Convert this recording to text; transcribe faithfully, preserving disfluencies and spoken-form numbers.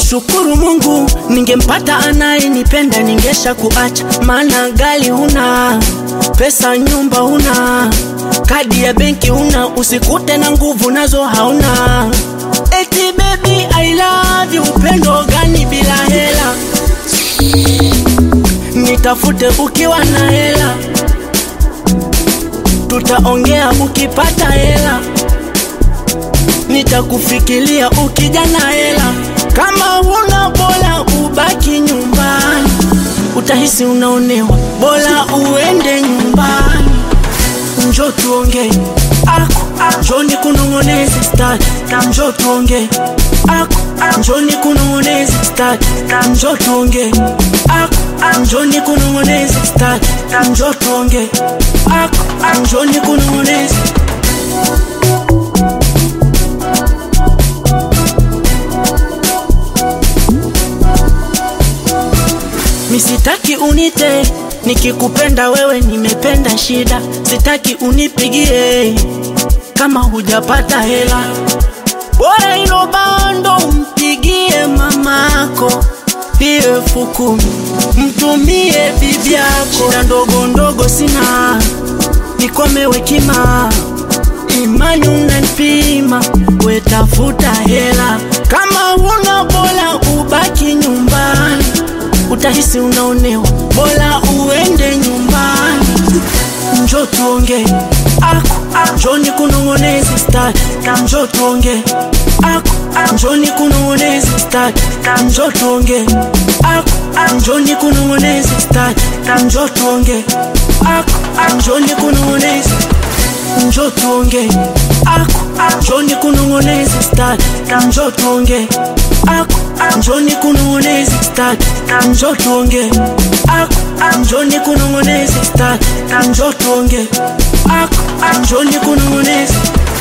Shukuru Mungu, ningempata anayenipenda ningesha kuacha. Maana gari huna, pesa nyumba huna, kadi ya benki huna, usikute na nguvu nazo hauna. Eti baby I love you, upendo gani bila hela? Nitafute ukiwa na hela, tutaongea ukipata hela, nitakufikiria ukija na hela. Kama huna bora ubaki nyumbani, utahisi unaonewa, bora uende nyumbani. Njoo tuongee, ako njoo nikunong'oneze start, njoo tuongee, ako njoo nikunong'oneze start, njoo tuongee, ako njoo nikunong'oneze start, njoo tuongee, ako njoo nikunong'oneze. Sitaki unite, nikikupenda wewe nimependa shida. Sitaki unipigie kama hujapata hela, bora ilo bando umpigie mamako. Hiyo fuku mtumie bibi yako. Shida ndogo ndogo sina, nikomewe kima, imani unanipima, we tafuta hela. Kama huna bora ubaki nyumbani, utahisi unaonewa, bora uende nyumbani. Njoo tuongee, ako njoo nikunong'oneze start, njoo tuongee, ako njoo nikunong'oneze start, njoo tuongee, ako njoo nikunong'oneze start, njoo tuongee, ako njoo nikunong'oneze. Njoo tuongee, ako njoo nikunong'oneze start, njoo tuongee, ako njoo nikunong'oneze start, njoo tuongee, ako njoo nikunong'oneze start, njoo tuongee, ako njoo nikunong'oneze.